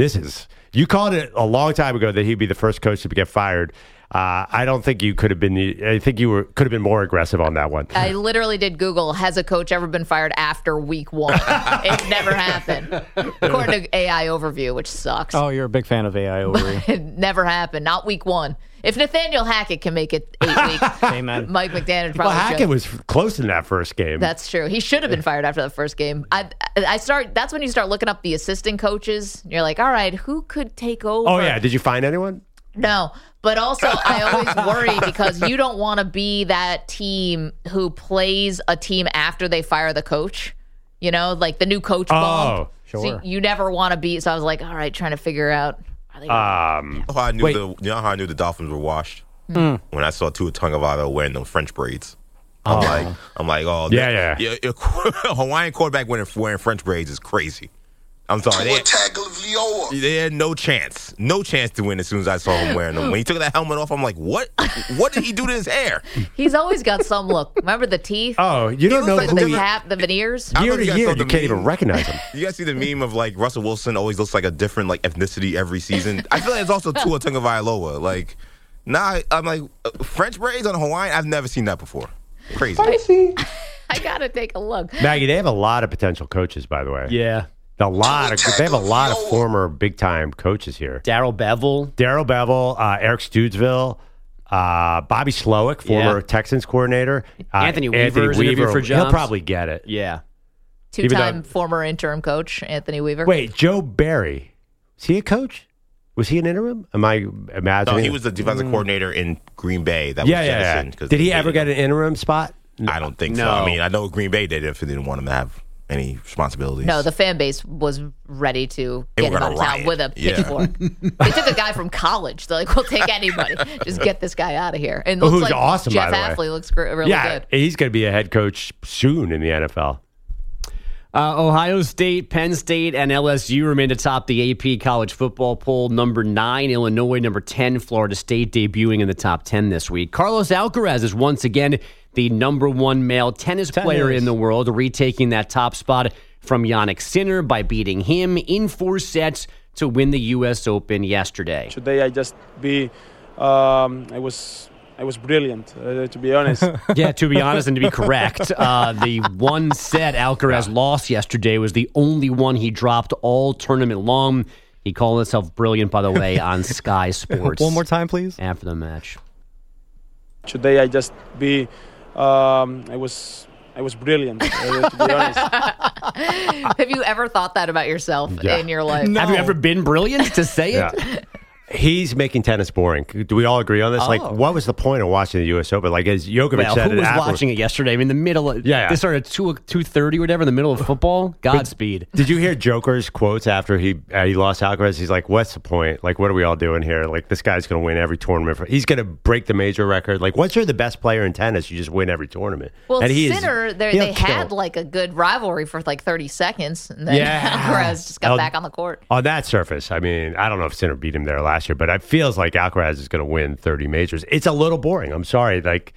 Speaker 3: You called it a long time ago that he'd be the first coach to get fired. I don't think you could have been. I think you could have been more aggressive on that one.
Speaker 2: I literally did Google, has a coach ever been fired after week 1? It never happened, according to AI Overview, which sucks.
Speaker 14: Oh, you're a big fan of AI Overview.
Speaker 2: It never happened. Not week 1. If Nathaniel Hackett can make it 8 weeks,
Speaker 14: Amen.
Speaker 2: Mike McDaniel probably
Speaker 3: Hackett
Speaker 2: should.
Speaker 3: was close in that first game.
Speaker 2: That's true. He should have been fired after the first game. That's when you start looking up the assistant coaches. You're like, all right, who could take over?
Speaker 3: Oh, yeah. Did you find anyone?
Speaker 2: No, But also, I always worry because you don't want to be that team who plays a team after they fire the coach. You know, like the new coach bump.
Speaker 3: Sure.
Speaker 2: So you never want to be. So I was like, all right, trying to figure out.
Speaker 5: You know how I knew the Dolphins were washed? When I saw Tua Tagovailoa wearing those French braids. I'm like, yeah. Hawaiian quarterback wearing French braids is crazy. I'm sorry. They had no chance to win as soon as I saw him wearing them. When he took that helmet off, I'm like, what? What did he do to his hair?
Speaker 2: He's always got some look. Remember the teeth?
Speaker 3: Oh, you don't know who
Speaker 2: the veneers?
Speaker 3: Year to year, you can't even recognize him.
Speaker 5: You guys see the meme of like Russell Wilson always looks like a different like ethnicity every season? I feel like it's also Tua Tagovailoa. Like, I'm like, French braids on Hawaiian? I've never seen that before. Crazy.
Speaker 2: I got to take a look.
Speaker 3: Maggie, they have a lot of potential coaches, by the way.
Speaker 6: Yeah.
Speaker 3: They have a lot of former big-time coaches here.
Speaker 6: Darrell Bevel,
Speaker 3: Eric Studesville, Bobby Slowick, former Texans coordinator.
Speaker 6: Anthony Weaver's interview for jobs.
Speaker 3: He'll probably get it.
Speaker 6: Yeah.
Speaker 2: Two-time former interim coach, Anthony Weaver.
Speaker 3: Wait, Joe Barry. Was he a coach? Was he an interim? Am I imagining?
Speaker 5: No, he was the defensive coordinator in Green Bay. That was jettisoned.
Speaker 3: Did he ever get an interim spot?
Speaker 5: I don't think so. I mean, I know Green Bay did if they didn't want him to have any responsibilities.
Speaker 2: No, the fan base was ready to get him out of town with a pitchfork. They took a guy from college. They're like, we'll take anybody. Just get this guy out of here. And
Speaker 3: who's
Speaker 2: like
Speaker 3: awesome,
Speaker 2: Jeff
Speaker 3: by the way.
Speaker 2: Hafley looks really good.
Speaker 3: He's going to be a head coach soon in the NFL.
Speaker 6: Ohio State, Penn State, and LSU remain atop the AP college football poll. Number 9, Illinois. Number 10, Florida State, debuting in the top 10 this week. Carlos Alcaraz is once again the number 1 male tennis player in the world, retaking that top spot from Jannik Sinner by beating him in 4 sets to win the U.S. Open yesterday.
Speaker 11: Today I just I was brilliant, to be honest.
Speaker 6: Yeah, to be honest and to be correct. The one set Alcaraz lost yesterday was the only one he dropped all tournament long. He called himself brilliant, by the way, on Sky Sports.
Speaker 14: One more time, please.
Speaker 6: After the match.
Speaker 11: Today I just I was brilliant, to be honest.
Speaker 2: Have you ever thought that about yourself in your life?
Speaker 6: No. Have you ever been brilliant to say it?
Speaker 3: He's making tennis boring. Do we all agree on this? Like, what was the point of watching the U.S. Open? Like, as Djokovic said,
Speaker 6: who was watching it yesterday? I mean, the middle. They started at 2:30 or whatever in the middle of football. Godspeed.
Speaker 3: Did you hear Joker's quotes after he lost Alcaraz? He's like, "What's the point? Like, what are we all doing here? Like, this guy's going to win every tournament. He's going to break the major record. Like, once you're the best player in tennis, you just win every tournament."
Speaker 2: Well, and Sinner, they had like a good rivalry for like 30 seconds, and then Alcaraz just got back on the court.
Speaker 3: On that surface, I mean, I don't know if Sinner beat him there last year, but it feels like Alcaraz is going to win 30 majors. It's a little boring. I'm sorry. Like,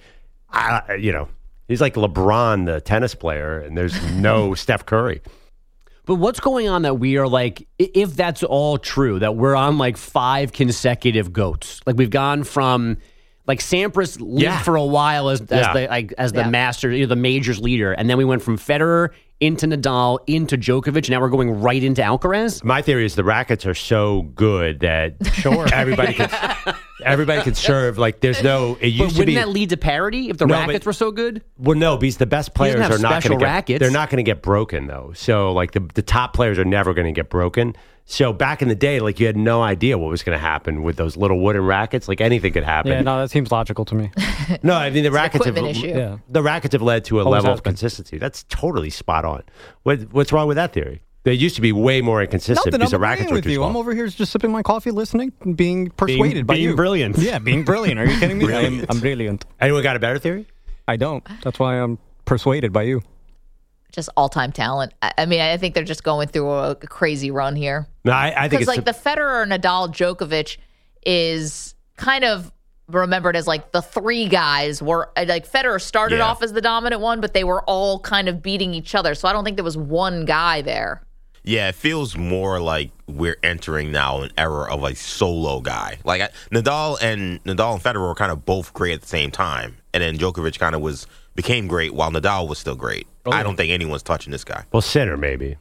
Speaker 3: he's like LeBron, the tennis player, and there's no Steph Curry.
Speaker 6: But what's going on that we are like, if that's all true, that we're on like 5 consecutive GOATs? Like, we've gone from like Sampras lived for a while as the master, the majors leader, and then we went from Federer into Nadal, into Djokovic. Now we're going right into Alcaraz.
Speaker 3: My theory is the rackets are so good that everybody can serve. Like, there's no. It used
Speaker 6: but wouldn't that lead to parity if the rackets were so good?
Speaker 3: Well, no, because the best players are not going to
Speaker 6: rackets.
Speaker 3: They're not going to get broken though. So like the top players are never going to get broken. So back in the day, like, you had no idea what was going to happen with those little wooden rackets. Like, anything could happen.
Speaker 14: Yeah, no, that seems logical to me.
Speaker 3: No, I mean the rackets have led to a
Speaker 14: Always
Speaker 3: level of consistency. That's totally spot on. What's wrong with that theory? They used to be way more inconsistent because the rackets were too small.
Speaker 14: I'm over here just sipping my coffee, listening, being persuaded by you.
Speaker 6: Being brilliant.
Speaker 14: Yeah, being brilliant. Are you kidding me? I'm brilliant.
Speaker 3: Anyone got a better theory?
Speaker 14: I don't. That's why I'm persuaded by you.
Speaker 2: Just all-time talent. I mean, I think they're just going through a crazy run here.
Speaker 3: No, I think it's
Speaker 2: like the Federer, Nadal, Djokovic is kind of remembered as like the 3 guys were like Federer started off as the dominant one, but they were all kind of beating each other. So I don't think there was one guy there.
Speaker 5: Yeah, it feels more like we're entering now an era of a solo guy. Like Nadal and Federer were kind of both great at the same time, and then Djokovic kind of became great while Nadal was still great. Oh. I don't think anyone's touching this guy.
Speaker 3: Well, Sinner maybe.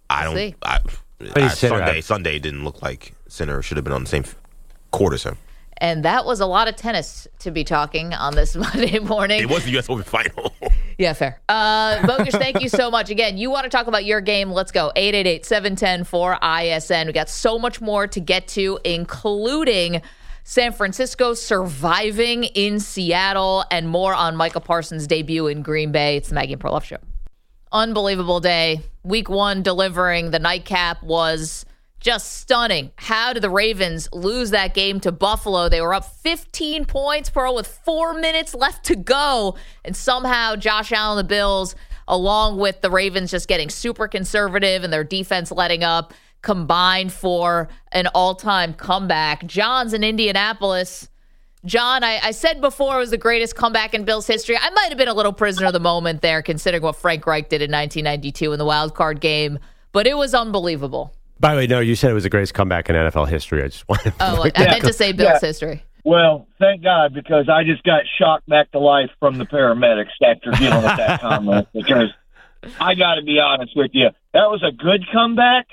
Speaker 5: Sunday didn't look like Sinner should have been on the same court as him.
Speaker 2: And that was a lot of tennis to be talking on this Monday morning.
Speaker 5: It was the U.S. Open final.
Speaker 2: Yeah, fair. Bogusch, thank you so much. Again, you want to talk about your game, let's go. 888-710-4ISN. We got so much more to get to, including San Francisco surviving in Seattle, and more on Micah Parsons' debut in Green Bay. It's the Maggie and Perloff Show. Unbelievable day. Week 1 delivering the nightcap was just stunning. How did the Ravens lose that game to Buffalo? They were up 15 points, Pearl, with 4 minutes left to go. And somehow Josh Allen, the Bills, along with the Ravens just getting super conservative and their defense letting up, combined for an all-time comeback. John's in Indianapolis. John, I said before it was the greatest comeback in Bills history. I might have been a little prisoner of the moment there, considering what Frank Reich did in 1992 in the wild card game, but it was unbelievable.
Speaker 3: By the way, no, you said it was the greatest comeback in NFL history. I just wanted to
Speaker 2: I meant to say Bills history.
Speaker 16: Well, thank God, because I just got shocked back to life from the paramedics after dealing with that comment. Because I got to be honest with you, that was a good comeback.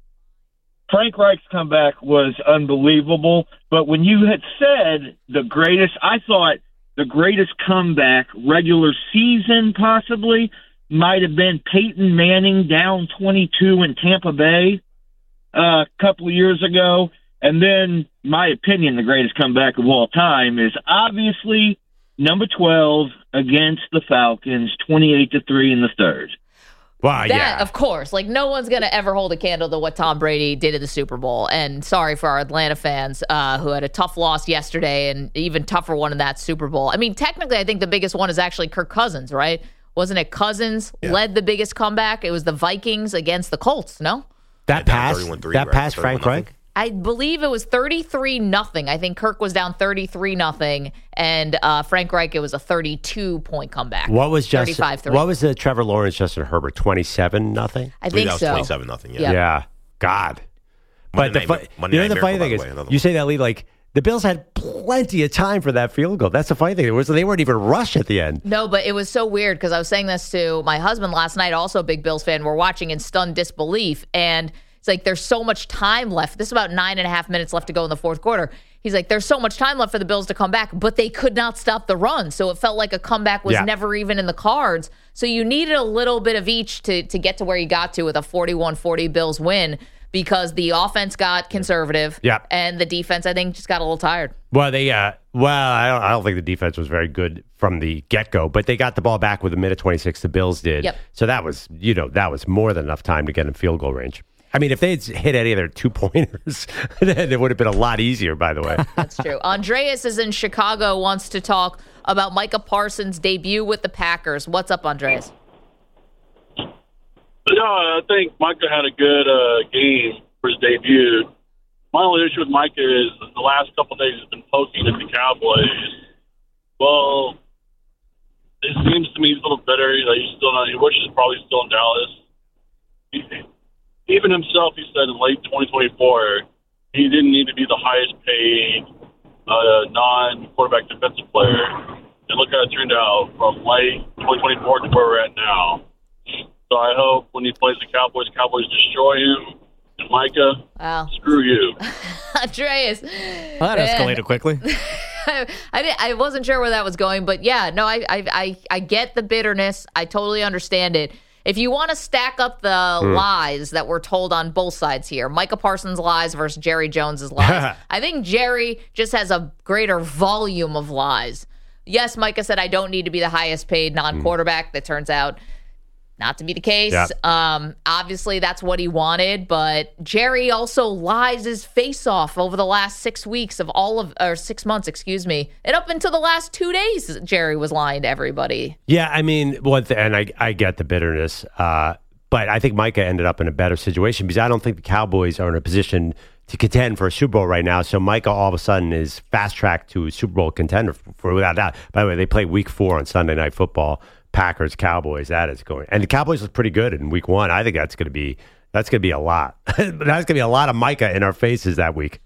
Speaker 16: Frank Reich's comeback was unbelievable. But when you had said the greatest, I thought the greatest comeback regular season possibly might have been Peyton Manning down 22 in Tampa Bay a couple of years ago. And then, my opinion, the greatest comeback of all time is obviously number 12 against the Falcons, 28-3 in the third.
Speaker 3: Wow,
Speaker 2: that, of course. Like, no one's going to ever hold a candle to what Tom Brady did in the Super Bowl. And sorry for our Atlanta fans who had a tough loss yesterday and even tougher one in that Super Bowl. I mean, technically, I think the biggest one is actually Kirk Cousins, right? Wasn't it Cousins led the biggest comeback? It was the Vikings against the Colts, no?
Speaker 3: That pass Frank Reich?
Speaker 2: I believe it was 33-0. I think Kirk was down 33-0, and Frank Reich, it was a 32-point comeback.
Speaker 3: What was
Speaker 2: 35-3.
Speaker 3: What was the Trevor Lawrence, Justin Herbert, 27-0?
Speaker 2: I think
Speaker 5: that
Speaker 2: so.
Speaker 5: was 27-0, yeah.
Speaker 2: Yep.
Speaker 3: Yeah. God. But the funny thing is, you say that lead, like, the Bills had plenty of time for that field goal. That's the funny thing. They weren't even rushed at the end.
Speaker 2: No, but it was so weird because I was saying this to my husband last night, also a big Bills fan. We're watching in stunned disbelief, and it's like there's so much time left. This is about 9.5 minutes left to go in the fourth quarter. He's like, there's so much time left for the Bills to come back, but they could not stop the run. So it felt like a comeback was never even in the cards. So you needed a little bit of each to get to where you got to with a 41-40 Bills win, because the offense got conservative and the defense, I think, just got a little tired.
Speaker 3: Well, I don't think the defense was very good from the get-go, but they got the ball back with a minute 26, the Bills did.
Speaker 2: Yep.
Speaker 3: So that was more than enough time to get in field goal range. I mean, if they'd hit any of their 2-pointers, then it would have been a lot easier, by the way.
Speaker 2: That's true. Andreas is in Chicago, wants to talk about Micah Parsons' debut with the Packers. What's up, Andreas?
Speaker 17: No, I think Micah had a good game for his debut. My only issue with Micah is the last couple of days he's been poking at the Cowboys. Well, it seems to me he's a little bitter. He wishes he was probably still in Dallas. Even himself, he said in late 2024, he didn't need to be the highest paid non-quarterback defensive player. And look how it turned out from late 2024 to where we're at now. So I hope when he plays the Cowboys destroy him. And Micah, screw you.
Speaker 2: Andreas.
Speaker 14: Well, that escalated quickly.
Speaker 2: I wasn't sure where that was going, but yeah, no, I get the bitterness. I totally understand it. If you want to stack up the lies that were told on both sides here, Micah Parsons' lies versus Jerry Jones's lies, I think Jerry just has a greater volume of lies. Yes, Micah said, I don't need to be the highest paid non-quarterback. That turns out not to be the case. Yeah. Obviously, that's what he wanted, but Jerry also lies his face off over the last 6 weeks of 6 months, and up until the last 2 days, Jerry was lying to everybody.
Speaker 3: Yeah, I mean, and I get the bitterness, but I think Micah ended up in a better situation because I don't think the Cowboys are in a position to contend for a Super Bowl right now. So Micah all of a sudden is fast-tracked to a Super Bowl contender for without doubt. By the way, they play Week 4 on Sunday Night Football. Packers, Cowboys, that is going. And the Cowboys look pretty good in Week 1. I think that's going to be a lot. That's going to be a lot of Micah in our faces that week.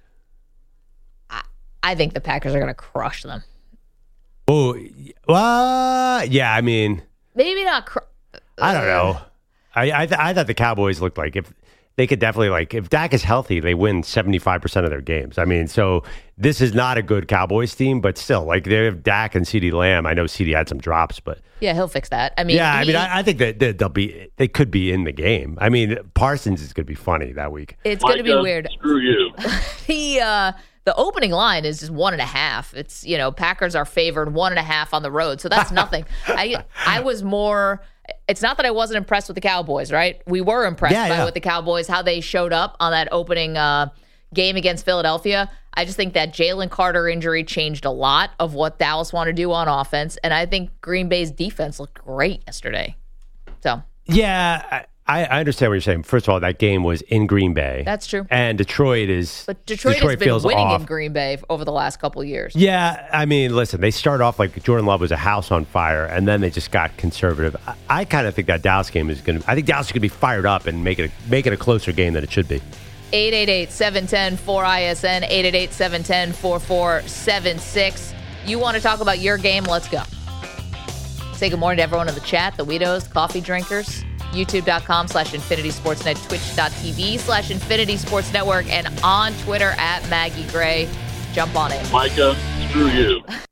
Speaker 2: I think the Packers are going to crush them.
Speaker 3: Oh, well, yeah, I mean.
Speaker 2: Maybe not.
Speaker 3: I don't know. I thought the Cowboys looked like if they could definitely, if Dak is healthy, they win 75% of their games. I mean, so this is not a good Cowboys team, but still, they have Dak and CeeDee Lamb. I know CeeDee had some drops, but.
Speaker 2: Yeah, he'll fix that. I mean,
Speaker 3: I think that they could be in the game. I mean, Parsons is going to be funny that week.
Speaker 2: It's going to be weird.
Speaker 17: Screw you.
Speaker 2: The opening line is just 1.5. It's, Packers are favored 1.5 on the road. So that's nothing. I was more, it's not that I wasn't impressed with the Cowboys, right? We were impressed with the Cowboys, how they showed up on that opening game against Philadelphia. I just think that Jalen Carter injury changed a lot of what Dallas wanted to do on offense. And I think Green Bay's defense looked great yesterday. So.
Speaker 3: Yeah, I understand what you're saying. First of all, that game was in Green Bay.
Speaker 2: That's true.
Speaker 3: And Detroit has
Speaker 2: been winning in Green Bay over the last couple of years.
Speaker 3: Yeah, I mean, listen, they start off like Jordan Love was a house on fire, and then they just got conservative. I kind of think that Dallas game is going to – I think Dallas is going to be fired up and make it a closer game than it should be.
Speaker 2: 888-710-4ISN, 888-710-4476. You want to talk about your game? Let's go. Say good morning to everyone in the chat, the Weedos, coffee drinkers. YouTube.com/Infinity Sportsnet, Twitch.tv/Infinity Sports Network, and on Twitter @Maggie Gray. Jump on in.
Speaker 17: Micah, screw you.